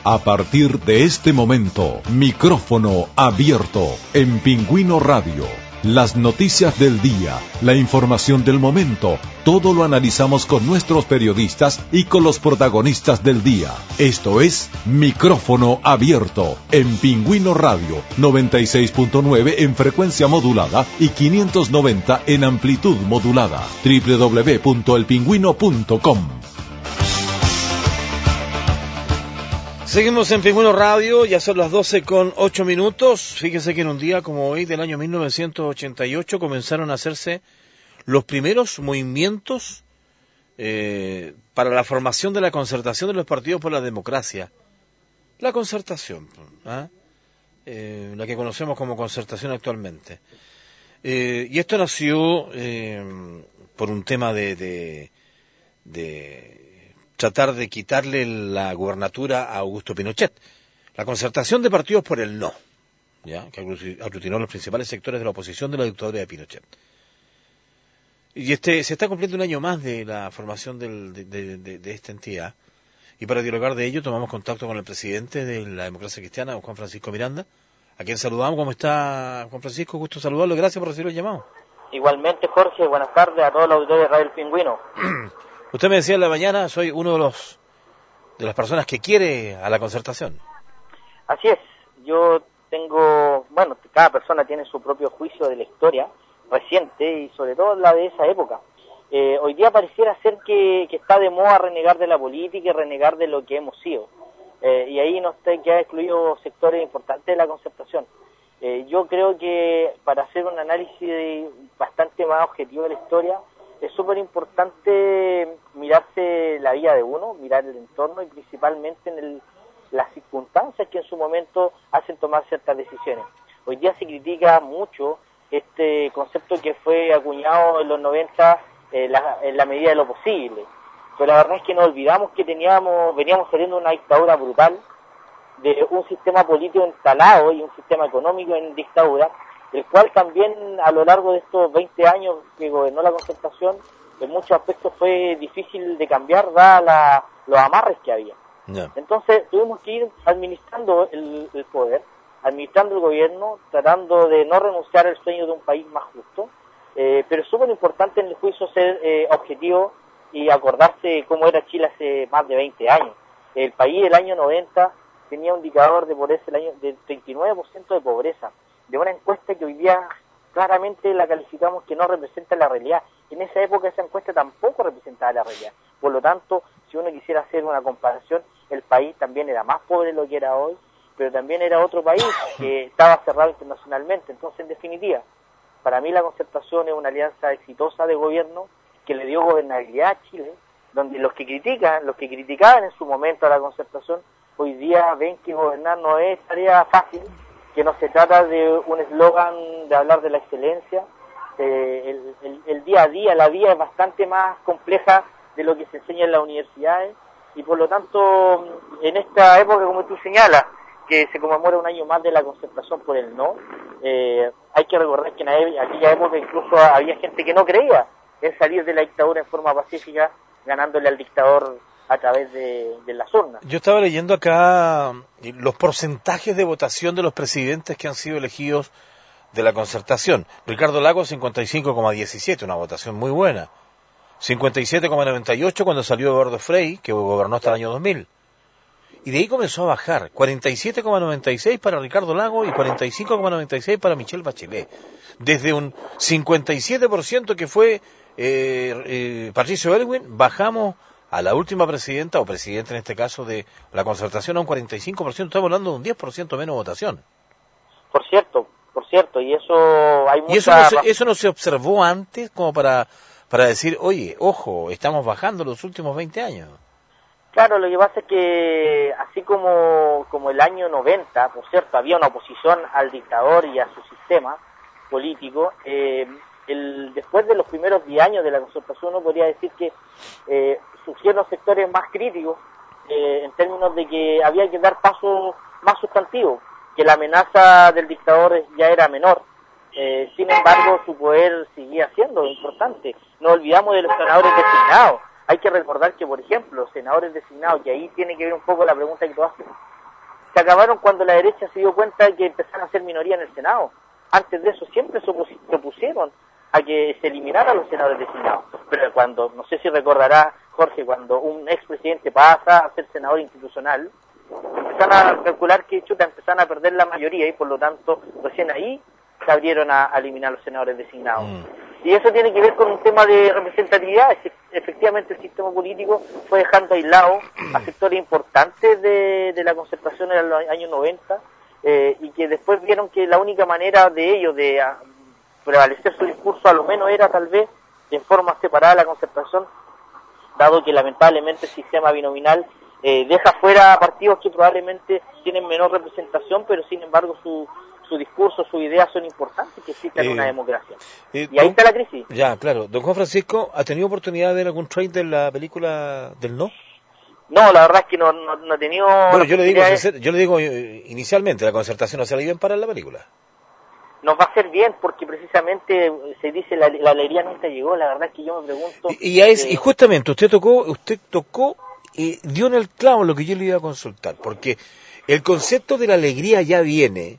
A partir de este momento, micrófono abierto en Pingüino Radio. Las noticias del día, la información del momento, todo lo analizamos con nuestros periodistas y con los protagonistas del día. Esto es Micrófono Abierto en Pingüino Radio, 96.9 en frecuencia modulada y 590 en amplitud modulada. www.elpingüino.com. Seguimos en Pingüino Radio, ya son las 12:08. Fíjense que en un día como hoy del año 1988 comenzaron a hacerse los primeros movimientos para la formación de la concertación de los partidos por la democracia. La concertación, la que conocemos como concertación actualmente. Y esto nació por un tema de tratar de quitarle la gubernatura a Augusto Pinochet. La concertación de partidos por el no, ¿ya? Que aglutinó los principales sectores de la oposición de la dictadura de Pinochet. Y se está cumpliendo un año más de la formación de esta entidad. Y para dialogar de ello tomamos contacto con el presidente de la Democracia Cristiana, don Juan Francisco Miranda, a quien saludamos. ¿Cómo está, Juan Francisco? Gusto saludarlo. Gracias por recibir el llamado. Igualmente, Jorge. Buenas tardes a todos los auditores de Radio El Pingüino. Usted me decía en la mañana, soy uno de las personas que quiere a la concertación. Así es, yo tengo, cada persona tiene su propio juicio de la historia reciente y sobre todo la de esa época. Hoy día pareciera ser que está de moda renegar de la política y renegar de lo que hemos sido. Y ahí nos queda excluido sectores importantes de la concertación. Yo creo que para hacer un análisis bastante más objetivo de la historia, es súper importante mirarse la vida de uno, mirar el entorno y principalmente en las circunstancias que en su momento hacen tomar ciertas decisiones. Hoy día se critica mucho este concepto que fue acuñado en los 90 en la medida de lo posible, pero la verdad es que nos olvidamos que veníamos saliendo de una dictadura brutal, de un sistema político instalado y un sistema económico en dictadura, el cual también a lo largo de estos 20 años que gobernó la concertación, en muchos aspectos fue difícil de cambiar, dadas los amarres que había. Yeah. Entonces tuvimos que ir administrando el poder, administrando el gobierno, tratando de no renunciar al sueño de un país más justo, pero es súper importante en el juicio ser objetivo y acordarse cómo era Chile hace más de 20 años. El país el año 90 tenía un indicador de pobreza del 39% de pobreza, de una encuesta que hoy día claramente la calificamos que no representa la realidad. En esa época esa encuesta tampoco representaba la realidad. Por lo tanto, si uno quisiera hacer una comparación, el país también era más pobre de lo que era hoy, pero también era otro país que estaba cerrado internacionalmente. Entonces, en definitiva, para mí la concertación es una alianza exitosa de gobierno que le dio gobernabilidad a Chile, donde los que criticaban en su momento a la concertación, hoy día ven que gobernar no es tarea fácil, que no se trata de un eslogan de hablar de la excelencia. El día a día, la vida es bastante más compleja de lo que se enseña en las universidades y por lo tanto en esta época, como tú señalas, que se conmemora un año más de la concertación por el no, hay que recordar que en aquella época incluso había gente que no creía en salir de la dictadura en forma pacífica, ganándole al dictador a través de las urnas. Yo estaba leyendo acá los porcentajes de votación de los presidentes que han sido elegidos de la concertación. Ricardo Lagos 55,17, una votación muy buena. 57,98 cuando salió Eduardo Frei, que gobernó hasta el año 2000. Y de ahí comenzó a bajar. 47,96 para Ricardo Lagos y 45,96 para Michelle Bachelet. Desde un 57% que fue Patricio Aylwin, bajamos a la última presidenta, o presidente en este caso, de la concertación a un 45%, estamos hablando de un 10% menos votación. Por cierto, y eso hay mucha... ¿Y eso no se observó antes como para decir, oye, ojo, estamos bajando los últimos 20 años? Claro, lo que pasa es que así como el año 90, por cierto, había una oposición al dictador y a su sistema político, después de los primeros 10 años de la concertación uno podría decir que surgieron sectores más críticos en términos de que había que dar pasos más sustantivos, que la amenaza del dictador ya era menor. Sin embargo, su poder seguía siendo importante. No olvidamos de los senadores designados. Hay que recordar que, por ejemplo, los senadores designados, que ahí tiene que ver un poco la pregunta que tú haces, se acabaron cuando la derecha se dio cuenta de que empezaron a ser minoría en el Senado. Antes de eso siempre se opusieron a que se eliminaran los senadores designados. Pero cuando, no sé si recordará, Jorge, cuando un expresidente pasa a ser senador institucional, empezaron a calcular que empezaron a perder la mayoría y por lo tanto recién ahí se abrieron a eliminar los senadores designados. Y eso tiene que ver con un tema de representatividad. Efectivamente el sistema político fue dejando aislado a sectores importantes de la concertación en los años 90 y que después vieron que la única manera de ellos de prevalecer su discurso a lo menos era tal vez en forma separada la concertación, dado que lamentablemente el sistema binominal deja fuera a partidos que probablemente tienen menor representación, pero sin embargo su discurso, sus ideas son importantes que exista en una democracia. Y ahí está la crisis. Ya, claro. Don Juan Francisco, ¿ha tenido oportunidad de ver algún trailer de la película del No? No, la verdad es que no he tenido... Bueno, yo le digo inicialmente, la concertación no sale bien para la película. Nos va a hacer bien porque precisamente se dice la alegría nunca llegó. La verdad es que yo me pregunto... Y justamente usted tocó y dio en el clavo lo que yo le iba a consultar, porque el concepto de la alegría ya viene.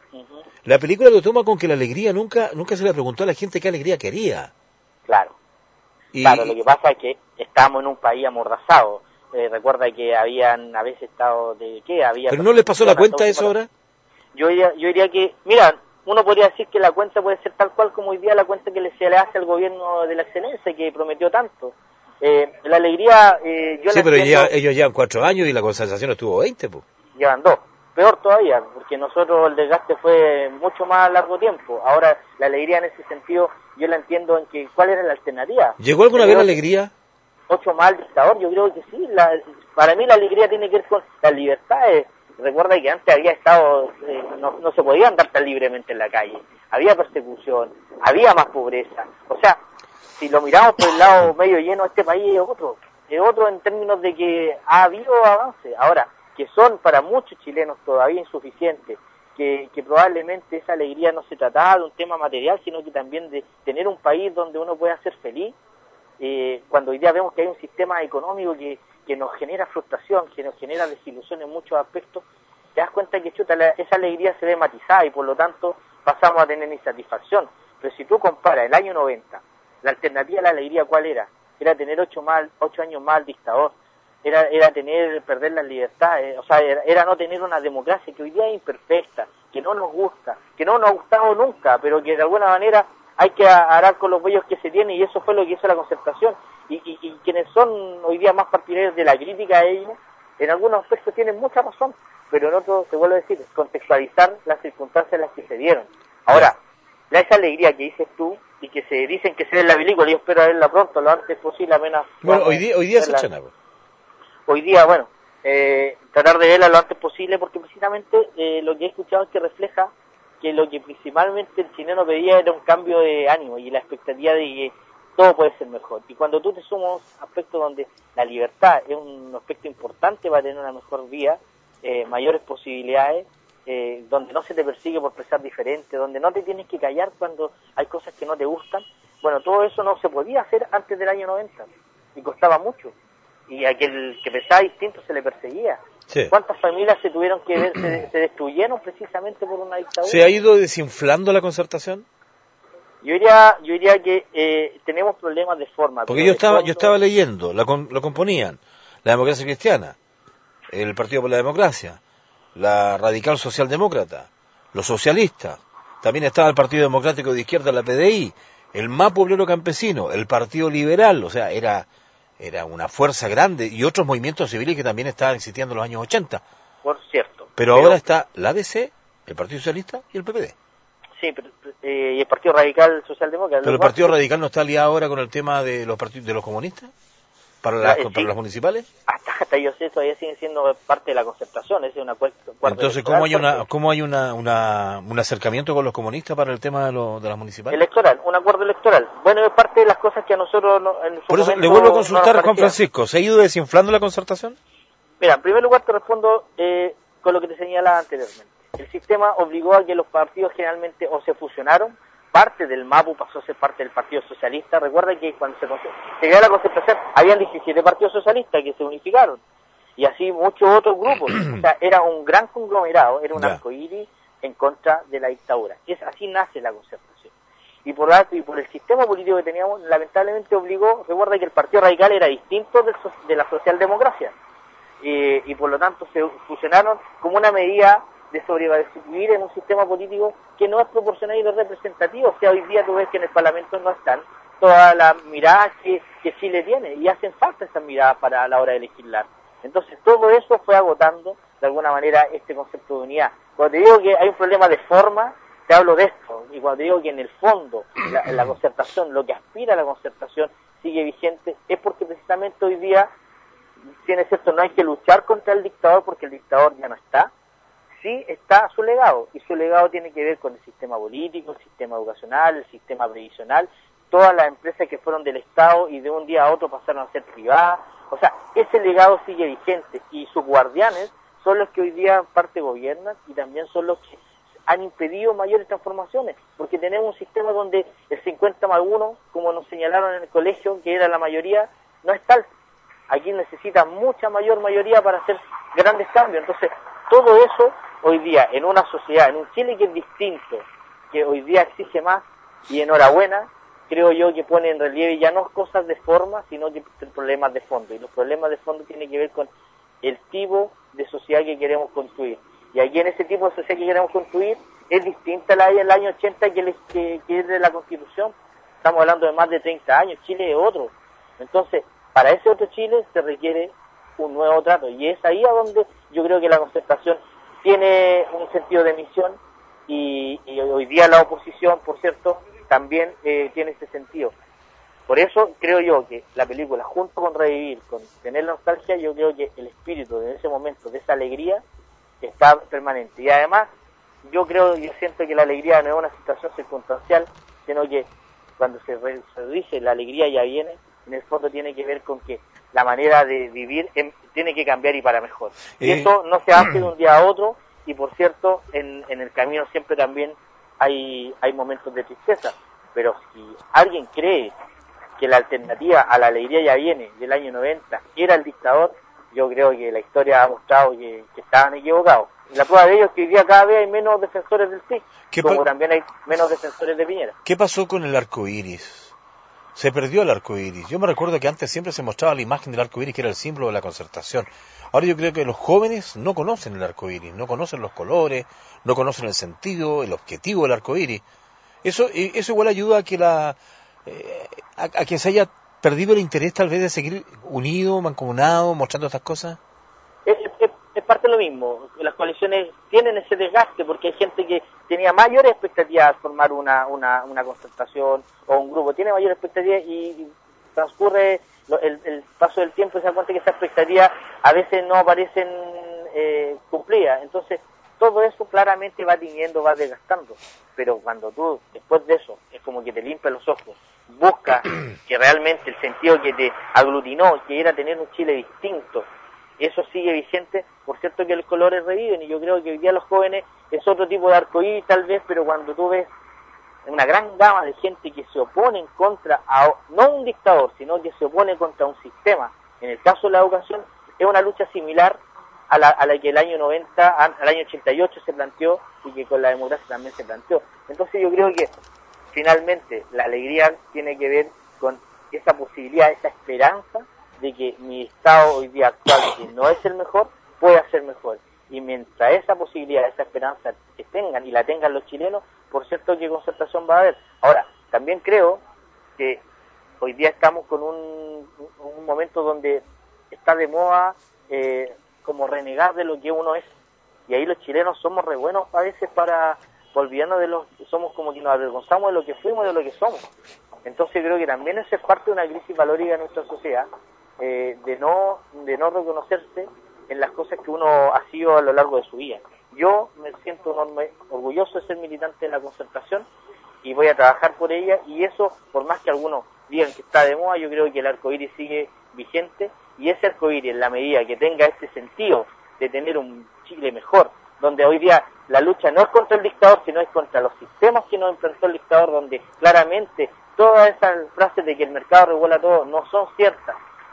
La película lo toma con que la alegría nunca se le preguntó a la gente qué alegría quería. Claro. Claro, lo que pasa es que estamos en un país amordazado. Recuerda que habían a veces estado de... ¿qué? ¿Pero no les pasó la cuenta eso ahora? Yo diría que... Mira, uno podría decir que la cuenta puede ser tal cual como hoy día la cuenta que se le hace al gobierno de la excelencia, que prometió tanto. La alegría... sí, pero ellos llevan 4 años y la concentración estuvo 20, pues. Llevan 2. Peor todavía, porque nosotros el desgaste fue mucho más largo tiempo. Ahora, la alegría en ese sentido, yo la entiendo en que ¿cuál era la alternativa? ¿Llegó alguna vez la alegría? 8 más al dictador, yo creo que sí. Para mí la alegría tiene que ver con las libertades. Recuerda que antes había estado, no se podía andar tan libremente en la calle. Había persecución, había más pobreza. O sea, si lo miramos por el lado medio lleno, este país es otro en términos de que ha habido avance. Ahora, que son para muchos chilenos todavía insuficientes, que probablemente esa alegría no se trataba de un tema material, sino que también de tener un país donde uno pueda ser feliz, cuando hoy día vemos que hay un sistema económico que nos genera frustración, que nos genera desilusión en muchos aspectos, te das cuenta que esa alegría se ve matizada y por lo tanto pasamos a tener insatisfacción. Pero si tú comparas el año 90, la alternativa a la alegría, ¿cuál era? Era tener 8 años más al dictador. Era perder las libertades, o sea, era no tener una democracia que hoy día es imperfecta, que no nos gusta, que no nos ha gustado nunca, pero que de alguna manera hay que arar con los bueyes que se tienen, y eso fue lo que hizo la concertación. Y quienes son hoy día más partidarios de la crítica a ellos, en algunos aspectos tienen mucha razón, pero en otros, te vuelvo a decir, contextualizar las circunstancias en las que se dieron. Ahora, esa alegría que dices tú, y que se dicen que se ve en la película, yo espero verla pronto, lo antes posible, apenas... Bueno, hoy día se echan algo. Hoy día, bueno, tratar de verla lo antes posible, porque precisamente lo que he escuchado es que refleja que lo que principalmente el chileno pedía era un cambio de ánimo y la expectativa de que todo puede ser mejor. Y cuando tú te sumas aspectos donde la libertad es un aspecto importante para tener una mejor vida, mayores posibilidades, donde no se te persigue por pensar diferente, donde no te tienes que callar cuando hay cosas que no te gustan, bueno, todo eso no se podía hacer antes del año 90 y costaba mucho. Y a aquel que pensaba distinto se le perseguía. Sí. ¿Cuántas familias se tuvieron que ver, se destruyeron precisamente por una dictadura? ¿Se ha ido desinflando la concertación? Yo diría que tenemos problemas de forma. Porque yo estaba leyendo, lo componían la Democracia Cristiana, el Partido por la Democracia, la Radical Socialdemócrata, los socialistas, también estaba el Partido Democrático de Izquierda, la PDI, el MAPU Obrero Campesino, el Partido Liberal, o sea, era una fuerza grande, y otros movimientos civiles que también estaban existiendo en los años 80. Por cierto. Pero ahora está la ADC, el Partido Socialista y el PPD. Sí, y el Partido Radical Socialdemócrata. ¿Pero el Partido Radical no está aliado ahora con el tema de los partidos de los comunistas? ¿Para las municipales? Hasta yo sé, todavía siguen siendo parte de la concertación, es una cuarta. Entonces, ¿cómo hay un acercamiento con los comunistas para el tema de las municipales? Electoral, un acuerdo electoral. Bueno, es parte de las cosas que a nosotros Por eso le vuelvo a consultar, Juan Francisco, ¿se ha ido desinflando la concertación? Mira, en primer lugar te respondo con lo que te señalaba anteriormente. El sistema obligó a que los partidos generalmente o se fusionaron, parte del MAPU pasó a ser parte del Partido Socialista. Recuerda que cuando se dio la concertación habían 17 partidos socialistas que se unificaron. y así muchos otros grupos. O sea, era un gran conglomerado, era un arcoíris en contra de la dictadura. Así nace la Concertación. Y por el sistema político que teníamos, lamentablemente recuerda que el Partido Radical era distinto de la socialdemocracia, y por lo tanto se fusionaron como una medida de sobrevivir en un sistema político que no es proporcional y no es representativo. O sea, hoy día tú ves que en el Parlamento no están todas las miradas que Chile tiene, y hacen falta esas miradas para la hora de legislar. Entonces todo eso fue agotando de alguna manera este concepto de unidad. Cuando te digo que hay un problema de forma, te hablo de esto, y cuando te digo que en el fondo la Concertación, lo que aspira a la Concertación sigue vigente, es porque precisamente hoy día, si es cierto, no hay que luchar contra el dictador porque el dictador ya no está, sí está su legado, y su legado tiene que ver con el sistema político, el sistema educacional, el sistema previsional, todas las empresas que fueron del Estado y de un día a otro pasaron a ser privadas. O sea, ese legado sigue vigente, y sus guardianes son los que hoy día en parte gobiernan, y también son los que han impedido mayores transformaciones, porque tenemos un sistema donde el 50+1, como nos señalaron en el colegio, que era la mayoría, no es tal. Aquí necesita mucha mayoría para hacer grandes cambios. Entonces, todo eso hoy día, en una sociedad, en un Chile que es distinto, que hoy día exige más, y enhorabuena, creo yo que pone en relieve ya no cosas de forma, sino que problemas de fondo. Y los problemas de fondo tienen que ver con el tipo de sociedad que queremos construir. Y aquí en ese tipo de sociedad que queremos construir es distinta a la del año 80 que es de la Constitución. Estamos hablando de más de 30 años, Chile es otro. Entonces, para ese otro Chile se requiere un nuevo trato. Y es ahí a donde yo creo que la Concertación tiene un sentido de misión, y hoy día la oposición, por cierto, también tiene ese sentido. Por eso creo yo que la película, junto con revivir, con tener la nostalgia, yo creo que el espíritu de ese momento, de esa alegría, está permanente. Y además, yo siento que la alegría no es una situación circunstancial, sino que cuando se dice la alegría ya viene, en el fondo tiene que ver con que la manera de vivir tiene que cambiar, y para mejor. Y eso no se hace de un día a otro, y por cierto, en el camino siempre también hay momentos de tristeza. Pero si alguien cree que la alternativa a la alegría ya viene del año 90 era el dictador, yo creo que la historia ha mostrado que estaban equivocados. Y la prueba de ello es que hoy día cada vez hay menos defensores del sí, como también hay menos defensores de Piñera. ¿Qué pasó con el arco iris? Se perdió el arco iris. Yo me recuerdo que antes siempre se mostraba la imagen del arco iris, que era el símbolo de la Concertación. Ahora yo creo que los jóvenes no conocen el arco iris, no conocen los colores, no conocen el sentido, el objetivo del arco iris. Eso igual ayuda a que a que se haya perdido el interés tal vez de seguir unido, mancomunado, mostrando estas cosas. Es parte de lo mismo. Las coaliciones tienen ese desgaste porque hay gente que tenía mayores expectativas de formar una concertación o un grupo, tiene mayores expectativas, y transcurre el paso del tiempo y se da cuenta que esas expectativas a veces no aparecen cumplidas. Entonces, todo eso claramente va tiñendo, va desgastando. Pero cuando tú, después de eso, es como que te limpia los ojos, busca que realmente el sentido que te aglutinó, que era tener un Chile distinto, eso sigue vigente. Por cierto que los colores reviven, y yo creo que hoy día los jóvenes es otro tipo de arcoíris tal vez, pero cuando tú ves una gran gama de gente que se opone en contra no un dictador, sino que se opone contra un sistema, en el caso de la educación, es una lucha similar a la que el año 90, al año 88 se planteó, y que con la democracia también se planteó. Entonces yo creo que finalmente la alegría tiene que ver con esa posibilidad, esa esperanza de que mi estado hoy día actual, que no es el mejor, pueda ser mejor. Y mientras esa posibilidad, esa esperanza que tengan, y la tengan los chilenos, por cierto que concertación va a haber. Ahora, también creo que hoy día estamos con un momento donde está de moda como renegar de lo que uno es, y ahí los chilenos somos re buenos a veces para olvidarnos somos como que nos avergonzamos de lo que fuimos y de lo que somos. Entonces creo que también eso es parte de una crisis valórica de nuestra sociedad, de no reconocerse en las cosas que uno ha sido a lo largo de su vida. Yo me siento orgulloso de ser militante de la Concertación, y voy a trabajar por ella, y eso, por más que algunos digan que está de moda, yo creo que el arcoíris sigue vigente, y ese arcoíris, en la medida que tenga este sentido de tener un Chile mejor, donde hoy día la lucha no es contra el dictador, sino es contra los sistemas que nos implantó el dictador, donde claramente todas esas frases de que el mercado regula todo no son ciertas,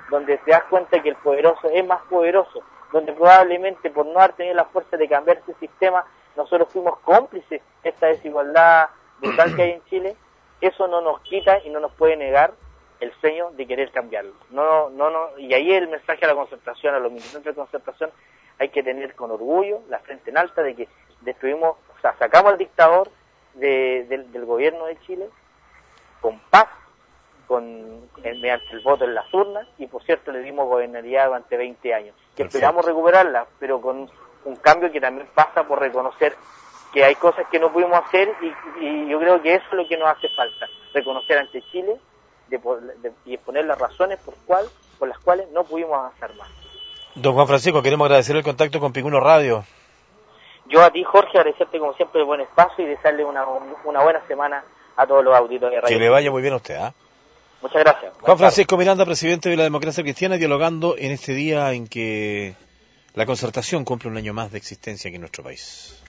donde te das cuenta que el poderoso es más poderoso, donde probablemente por no haber tenido la fuerza de cambiar ese sistema, nosotros fuimos cómplices de esta desigualdad brutal que hay en Chile. Eso no nos quita y no nos puede negar el sueño de querer cambiarlo. Y ahí el mensaje a la concertación, a los militantes de concertación, hay que tener con orgullo la frente en alta de que sacamos al dictador del gobierno de Chile con paz, mediante el voto en las urnas, y por cierto le dimos gobernabilidad durante 20 años. Que esperamos recuperarla, pero con un cambio que también pasa por reconocer que hay cosas que no pudimos hacer, y yo creo que eso es lo que nos hace falta, reconocer ante Chile y exponer las razones por las cuales no pudimos avanzar más. Don Juan Francisco, queremos agradecer el contacto con Pingüino Radio. Yo a ti, Jorge, agradecerte como siempre el buen espacio y desearle una buena semana a todos los auditores de Radio. Que le vaya muy bien a usted, ¿ah? Muchas gracias. Juan Francisco Miranda, presidente de la Democracia Cristiana, dialogando en este día en que la concertación cumple un año más de existencia aquí en nuestro país.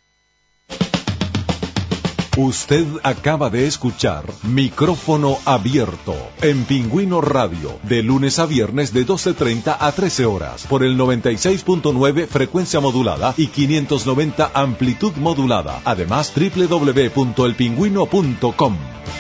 Usted acaba de escuchar Micrófono Abierto en Pingüino Radio, de lunes a viernes de 12:30 a 13 horas, por el 96.9 frecuencia modulada y 590 amplitud modulada. Además, www.elpingüino.com.